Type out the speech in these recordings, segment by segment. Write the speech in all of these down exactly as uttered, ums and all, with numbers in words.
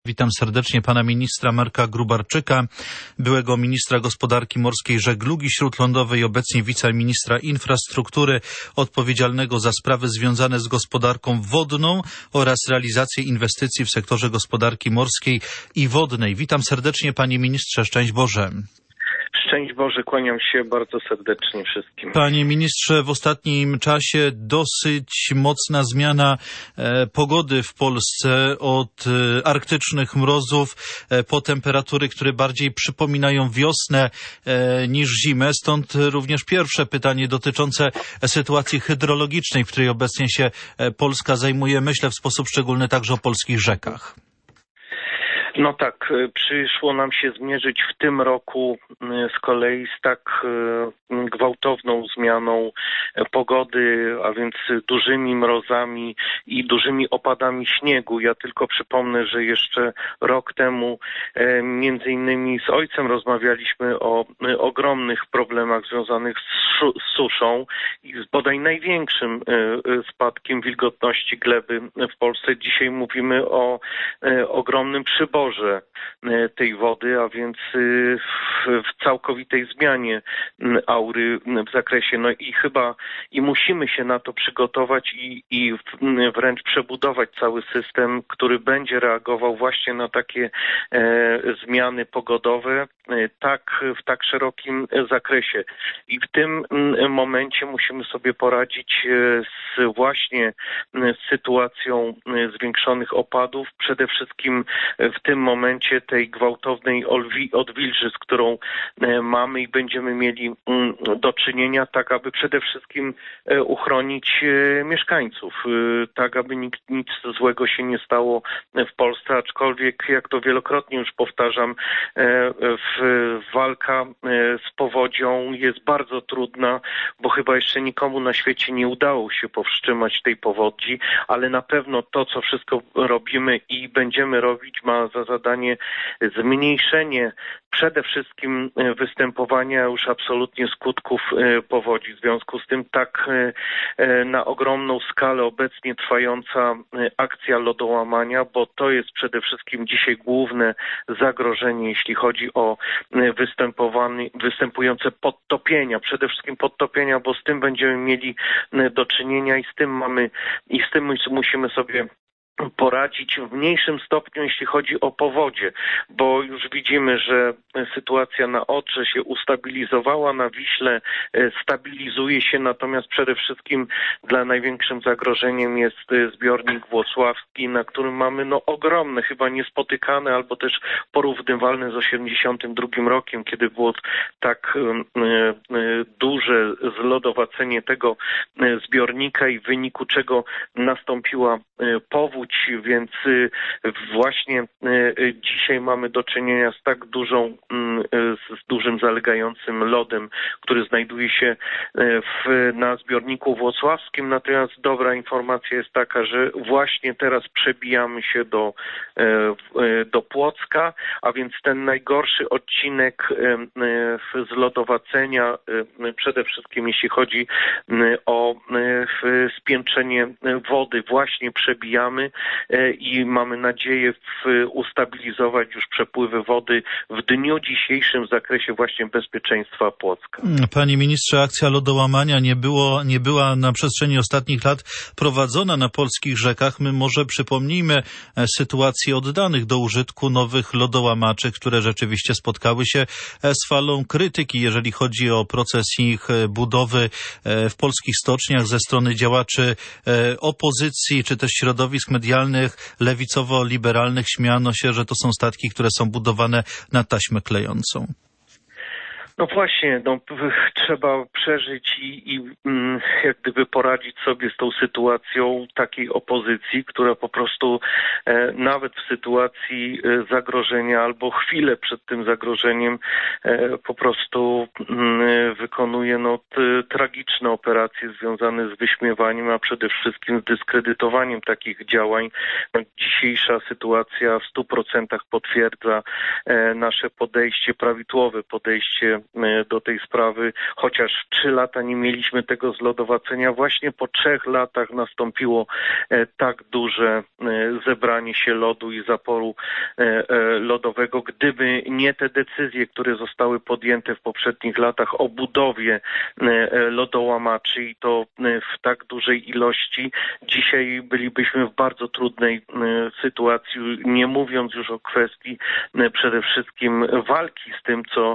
Witam serdecznie pana ministra Marka Gróbarczyka, byłego ministra gospodarki morskiej, żeglugi śródlądowej, obecnie wiceministra infrastruktury odpowiedzialnego za sprawy związane z gospodarką wodną oraz realizację inwestycji w sektorze gospodarki morskiej i wodnej. Witam serdecznie, panie ministrze, szczęść Boże. Szczęść Boże, kłaniam się bardzo serdecznie wszystkim. Panie ministrze, w ostatnim czasie dosyć mocna zmiana e, pogody w Polsce, od e, arktycznych mrozów e, po temperatury, które bardziej przypominają wiosnę e, niż zimę. Stąd również pierwsze pytanie dotyczące sytuacji hydrologicznej, w której obecnie się e, Polska zajmuje. Myślę w sposób szczególny także o polskich rzekach. No tak, przyszło nam się zmierzyć w tym roku z kolei z tak gwałtowną zmianą pogody, a więc dużymi mrozami i dużymi opadami śniegu. Ja tylko przypomnę, że jeszcze rok temu między innymi z ojcem rozmawialiśmy o ogromnych problemach związanych z suszą i z bodaj największym spadkiem wilgotności gleby w Polsce. Dzisiaj mówimy o ogromnym przyborze tej wody, a więc w całkowitej zmianie aury w zakresie. No i chyba i musimy się na to przygotować i, i wręcz przebudować cały system, który będzie reagował właśnie na takie e, zmiany pogodowe tak w tak szerokim zakresie. I w tym momencie musimy sobie poradzić z właśnie z sytuacją zwiększonych opadów, przede wszystkim w tym momencie tej gwałtownej odwilży, z którą mamy i będziemy mieli do czynienia, tak aby przede wszystkim uchronić mieszkańców, tak aby nikt, nic złego się nie stało w Polsce, aczkolwiek jak to wielokrotnie już powtarzam, w, walka z powodzią jest bardzo trudna, bo chyba jeszcze nikomu na świecie nie udało się powstrzymać tej powodzi, ale na pewno to, co wszystko robimy i będziemy robić, ma za zadanie zmniejszenie przede wszystkim występowania już absolutnie skutków powodzi. W związku z tym tak na ogromną skalę obecnie trwająca akcja lodołamania, bo to jest przede wszystkim dzisiaj główne zagrożenie, jeśli chodzi o występujące podtopienia, przede wszystkim podtopienia, bo z tym będziemy mieli do czynienia i z tym mamy i z tym musimy sobie poradzić w mniejszym stopniu, jeśli chodzi o powodzie, bo już widzimy, że sytuacja na Odrze się ustabilizowała, na Wiśle stabilizuje się, natomiast przede wszystkim dla największym zagrożeniem jest zbiornik włocławski, na którym mamy no ogromne, chyba niespotykane, albo też porównywalne z osiemdziesiątym drugim rokiem, kiedy było tak duże zlodowacenie tego zbiornika i w wyniku czego nastąpiła powódź, więc właśnie dzisiaj mamy do czynienia z tak dużą, z dużym zalegającym lodem, który znajduje się w, na zbiorniku włocławskim. Natomiast dobra informacja jest taka, że właśnie teraz przebijamy się do, do Płocka, a więc ten najgorszy odcinek zlodowacenia, przede wszystkim jeśli chodzi o spiętrzenie wody, właśnie przebijamy i mamy nadzieję ustabilizować już przepływy wody w dniu dzisiejszym w zakresie właśnie bezpieczeństwa Płocka. Panie ministrze, akcja lodołamania nie było, nie była na przestrzeni ostatnich lat prowadzona na polskich rzekach. My może przypomnijmy sytuację oddanych do użytku nowych lodołamaczy, które rzeczywiście spotkały się z falą krytyki, jeżeli chodzi o proces ich budowy w polskich stoczniach ze strony działaczy opozycji, czy też środowisk medialnych, lewicowo-liberalnych. Śmiano się, że to są statki, które są budowane na taśmę klejącą. No właśnie, no, trzeba przeżyć i, i jak gdyby poradzić sobie z tą sytuacją takiej opozycji, która po prostu e, nawet w sytuacji e, zagrożenia albo chwilę przed tym zagrożeniem e, po prostu e, wykonuje no, t, tragiczne operacje związane z wyśmiewaniem, a przede wszystkim z dyskredytowaniem takich działań. No, dzisiejsza sytuacja w stu procentach potwierdza e, nasze podejście, prawidłowe podejście do tej sprawy, chociaż trzy lata nie mieliśmy tego zlodowacenia. Właśnie po trzech latach nastąpiło tak duże zebranie się lodu i zaporu lodowego. Gdyby nie te decyzje, które zostały podjęte w poprzednich latach o budowie lodołamaczy i to w tak dużej ilości, dzisiaj bylibyśmy w bardzo trudnej sytuacji, nie mówiąc już o kwestii przede wszystkim walki z tym, co,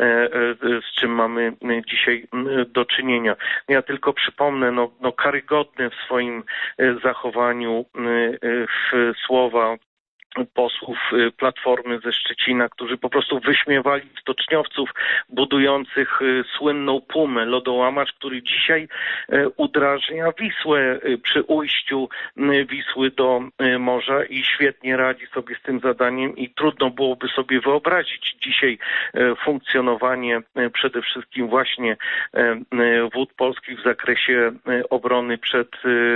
z czym mamy dzisiaj do czynienia. Ja tylko przypomnę, no, no karygodne w swoim zachowaniu w słowa posłów Platformy ze Szczecina, którzy po prostu wyśmiewali stoczniowców budujących słynną Pumę, lodołamacz, który dzisiaj udrażnia Wisłę przy ujściu Wisły do morza i świetnie radzi sobie z tym zadaniem i trudno byłoby sobie wyobrazić dzisiaj funkcjonowanie przede wszystkim właśnie Wód Polskich w zakresie obrony przed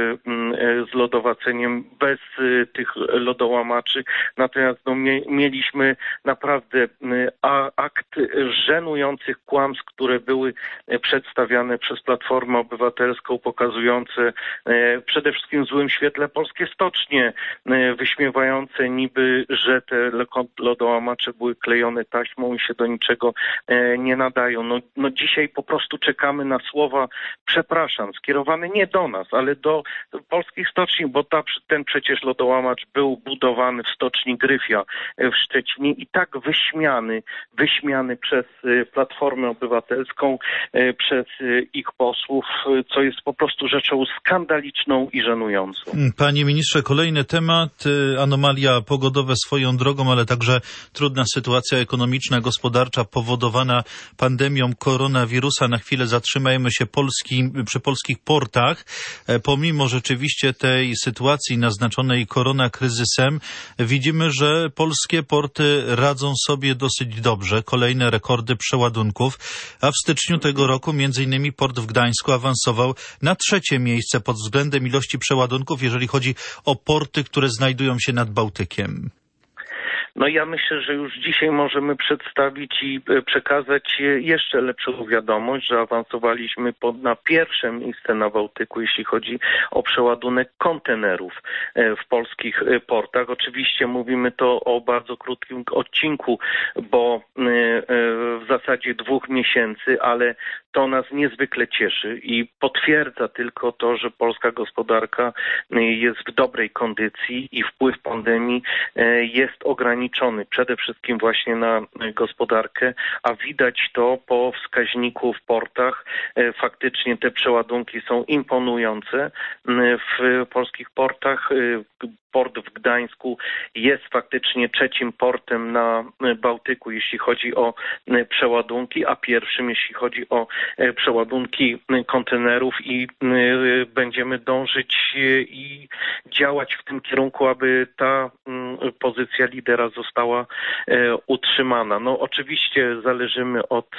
zlodowaceniem bez tych lodołamaczy. Natomiast no, mieliśmy naprawdę a, akt żenujących kłamstw, które były przedstawiane przez Platformę Obywatelską, pokazujące e, przede wszystkim w złym świetle polskie stocznie, e, wyśmiewające niby, że te lodołamacze były klejone taśmą i się do niczego e, nie nadają. No, no dzisiaj po prostu czekamy na słowa przepraszam, skierowane nie do nas, ale do polskich stoczni, bo ta, ten przecież lodołamacz był budowany w stoczni Gryfia w Szczecinie i tak wyśmiany, wyśmiany przez Platformę Obywatelską, przez ich posłów, co jest po prostu rzeczą skandaliczną i żenującą. Panie ministrze, kolejny temat, anomalia pogodowe swoją drogą, ale także trudna sytuacja ekonomiczna, gospodarcza powodowana pandemią koronawirusa. Na chwilę zatrzymajmy się Polski, przy polskich portach. Pomimo rzeczywiście tej sytuacji naznaczonej koronakryzysem, widzimy, że polskie porty radzą sobie dosyć dobrze. Kolejne rekordy przeładunków, a w styczniu tego roku między innymi port w Gdańsku awansował na trzecie miejsce pod względem ilości przeładunków, jeżeli chodzi o porty, które znajdują się nad Bałtykiem. No ja myślę, że już dzisiaj możemy przedstawić i przekazać jeszcze lepszą wiadomość, że awansowaliśmy pod, na pierwsze miejsce na Bałtyku, jeśli chodzi o przeładunek kontenerów w polskich portach. Oczywiście mówimy to o bardzo krótkim odcinku, bo w zasadzie dwóch miesięcy, ale to nas niezwykle cieszy i potwierdza tylko to, że polska gospodarka jest w dobrej kondycji i wpływ pandemii jest ograniczony przede wszystkim właśnie na gospodarkę, a widać to po wskaźniku w portach. Faktycznie te przeładunki są imponujące w polskich portach. Port w Gdańsku jest faktycznie trzecim portem na Bałtyku, jeśli chodzi o przeładunki, a pierwszym, jeśli chodzi o przeładunki kontenerów i będziemy dążyć i działać w tym kierunku, aby ta pozycja lidera została utrzymana. No oczywiście zależymy od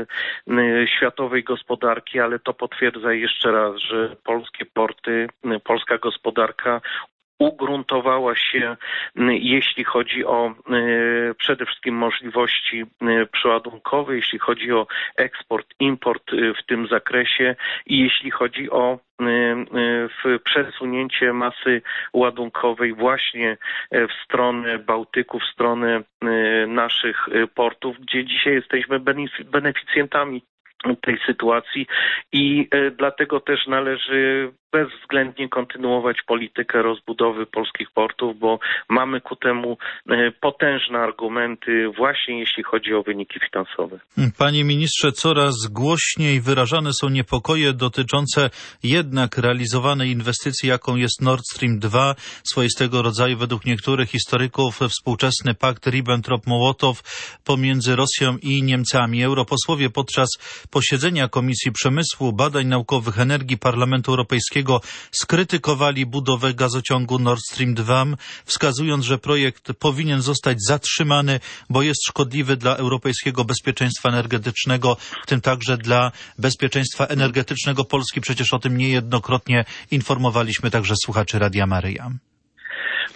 światowej gospodarki, ale to potwierdza jeszcze raz, że polskie porty, polska gospodarka ugruntowała się, jeśli chodzi o e, przede wszystkim możliwości e, przeładunkowe, jeśli chodzi o eksport, import e, w tym zakresie i jeśli chodzi o e, w przesunięcie masy ładunkowej właśnie w stronę Bałtyku, w stronę e, naszych portów, gdzie dzisiaj jesteśmy beneficjentami tej sytuacji i e, dlatego też należy bezwzględnie kontynuować politykę rozbudowy polskich portów, bo mamy ku temu potężne argumenty właśnie jeśli chodzi o wyniki finansowe. Panie ministrze, coraz głośniej wyrażane są niepokoje dotyczące jednak realizowanej inwestycji, jaką jest Nord Stream dwa, swoistego rodzaju według niektórych historyków współczesny pakt Ribbentrop-Mołotow pomiędzy Rosją i Niemcami. Europosłowie podczas posiedzenia Komisji Przemysłu, Badań Naukowych, Energii Parlamentu Europejskiego skrytykowali budowę gazociągu Nord Stream dwa, wskazując, że projekt powinien zostać zatrzymany, bo jest szkodliwy dla europejskiego bezpieczeństwa energetycznego, w tym także dla bezpieczeństwa energetycznego Polski. Przecież o tym niejednokrotnie informowaliśmy także słuchaczy Radia Maryja.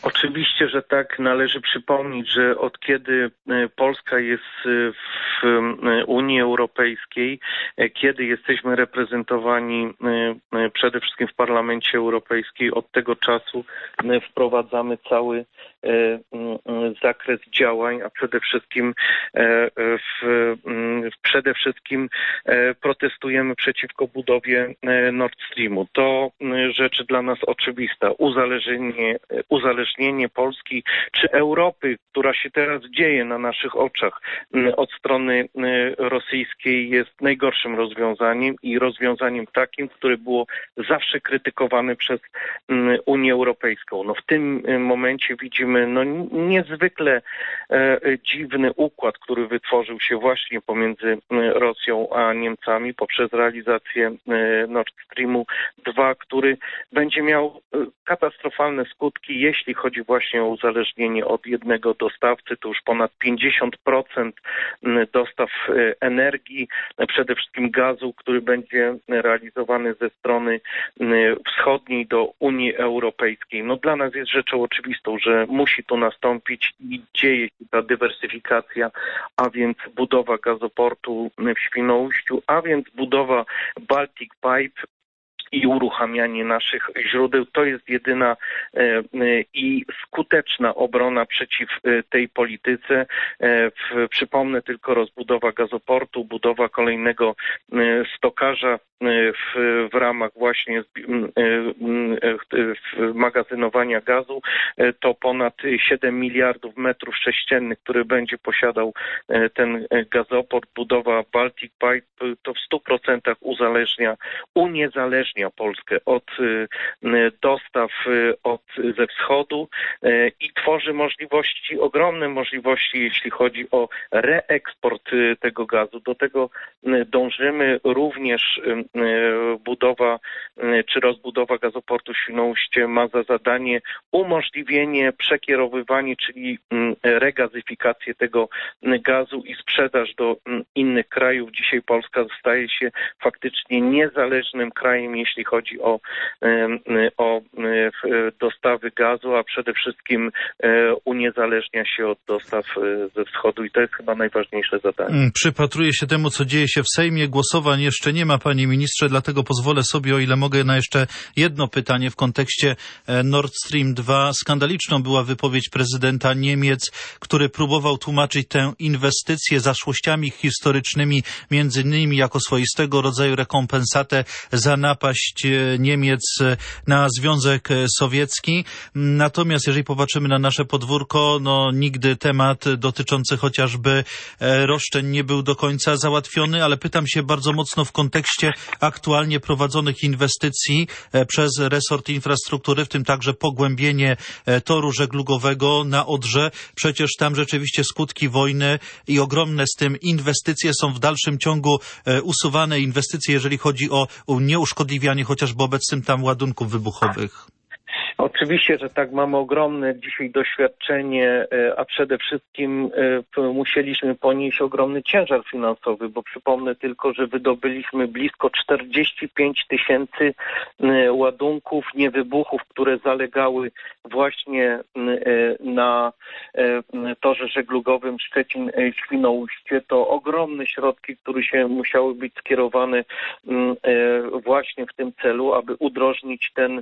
Oczywiście, że tak. Należy przypomnieć, że od kiedy Polska jest w Unii Europejskiej, kiedy jesteśmy reprezentowani przede wszystkim w Parlamencie Europejskim, od tego czasu wprowadzamy cały zakres działań, a przede wszystkim w, przede wszystkim protestujemy przeciwko budowie Nord Streamu. To rzecz dla nas oczywista. Uzależnienie, uzależnienie Polski czy Europy, która się teraz dzieje na naszych oczach od strony rosyjskiej, jest najgorszym rozwiązaniem i rozwiązaniem takim, które było zawsze krytykowane przez Unię Europejską. No w tym momencie widzimy no niezwykle e, dziwny układ, który wytworzył się właśnie pomiędzy Rosją a Niemcami poprzez realizację e, Nord Streamu dwa, który będzie miał katastrofalne skutki, jeśli chodzi właśnie o uzależnienie od jednego dostawcy. To już ponad pięćdziesiąt procent dostaw energii, przede wszystkim gazu, który będzie realizowany ze strony wschodniej do Unii Europejskiej. No dla nas jest rzeczą oczywistą, że musi to nastąpić i dzieje się ta dywersyfikacja, a więc budowa gazoportu w Świnoujściu, a więc budowa Baltic Pipe i uruchamianie naszych źródeł. To jest jedyna e, e, i skuteczna obrona przeciw e, tej polityce. E, w, przypomnę tylko rozbudowa gazoportu, budowa kolejnego e, stokarza w, w ramach właśnie magazynowania gazu, to ponad siedem miliardów metrów sześciennych, który będzie posiadał ten gazoport. Budowa Baltic Pipe to w stu procentach uzależnia, uniezależnia Polskę od dostaw od, ze wschodu i tworzy możliwości, ogromne możliwości, jeśli chodzi o reeksport tego gazu. Do tego dążymy. Również budowa czy rozbudowa gazoportu Świnoujście ma za zadanie umożliwienie przekierowywania, czyli regazyfikację tego gazu i sprzedaż do innych krajów. Dzisiaj Polska staje się faktycznie niezależnym krajem, jeśli chodzi o, o dostawy gazu, a przede wszystkim uniezależnia się od dostaw ze wschodu i to jest chyba najważniejsze zadanie. Przypatruję się temu, co dzieje się w Sejmie. Głosowań jeszcze nie ma, panie ministrze, dlatego pozwolę sobie, o ile mogę, na jeszcze jedno pytanie w kontekście Nord Stream dwa. Skandaliczną była wypowiedź prezydenta Niemiec, który próbował tłumaczyć tę inwestycję zaszłościami historycznymi, między innymi jako swoistego rodzaju rekompensatę za napaść Niemiec na Związek Sowiecki. Natomiast jeżeli popatrzymy na nasze podwórko, no nigdy temat dotyczący chociażby roszczeń nie był do końca załatwiony, ale pytam się bardzo mocno w kontekście aktualnie prowadzonych inwestycji przez resort infrastruktury, w tym także pogłębienie toru żeglugowego na Odrze. Przecież tam rzeczywiście skutki wojny i ogromne z tym inwestycje są w dalszym ciągu usuwane. Inwestycje, jeżeli chodzi o nieuszkodliwianie chociażby obecnym tam ładunków wybuchowych. Oczywiście, że tak, mamy ogromne dzisiaj doświadczenie, a przede wszystkim musieliśmy ponieść ogromny ciężar finansowy, bo przypomnę tylko, że wydobyliśmy blisko czterdzieści pięć tysięcy ładunków niewybuchów, które zalegały właśnie na torze żeglugowym Szczecin-Świnoujście. To ogromne środki, które się musiały być skierowane właśnie w tym celu, aby udrożnić ten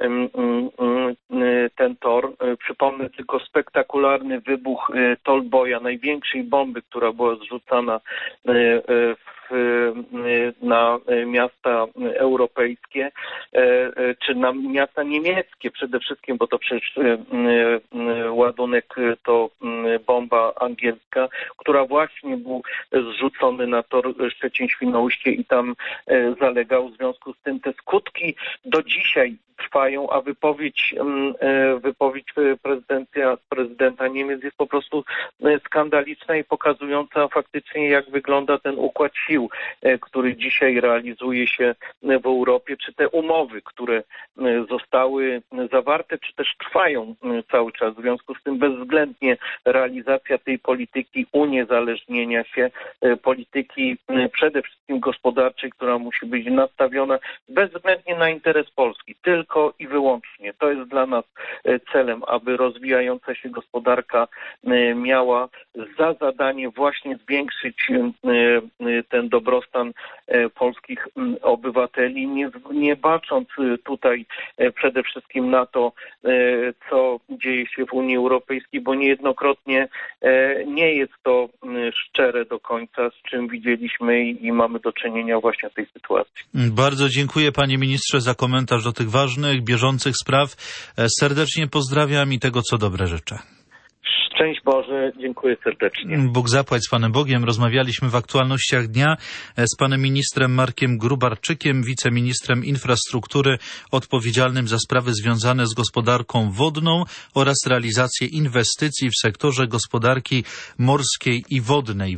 ten tor. Przypomnę tylko spektakularny wybuch Tallboya, największej bomby, która była zrzucana w na miasta europejskie, czy na miasta niemieckie przede wszystkim, bo to przecież ładunek to bomba angielska, która właśnie był zrzucony na tor Szczecin-Świnoujście i tam zalegał. W związku z tym te skutki do dzisiaj trwają, a wypowiedź, wypowiedź prezydenta, prezydenta Niemiec jest po prostu skandaliczna i pokazująca faktycznie, jak wygląda ten układ sił, który dzisiaj realizuje się w Europie, czy te umowy, które zostały zawarte, czy też trwają cały czas. W związku z tym bezwzględnie realizacja tej polityki uniezależnienia się, polityki przede wszystkim gospodarczej, która musi być nastawiona bezwzględnie na interes Polski. Tylko tylko i wyłącznie. To jest dla nas celem, aby rozwijająca się gospodarka miała za zadanie właśnie zwiększyć ten dobrostan polskich obywateli, nie, nie bacząc tutaj przede wszystkim na to, co dzieje się w Unii Europejskiej, bo niejednokrotnie nie jest to szczere do końca, z czym widzieliśmy i mamy do czynienia właśnie w tej sytuacji. Bardzo dziękuję, panie ministrze, za komentarz do tych ważnych, bieżących spraw. Serdecznie pozdrawiam i tego, co dobre życzę. Szczęść Boże, dziękuję serdecznie. Bóg zapłać z Panem Bogiem. Rozmawialiśmy w aktualnościach dnia z panem ministrem Markiem Grubarczykiem, wiceministrem infrastruktury odpowiedzialnym za sprawy związane z gospodarką wodną oraz realizację inwestycji w sektorze gospodarki morskiej i wodnej.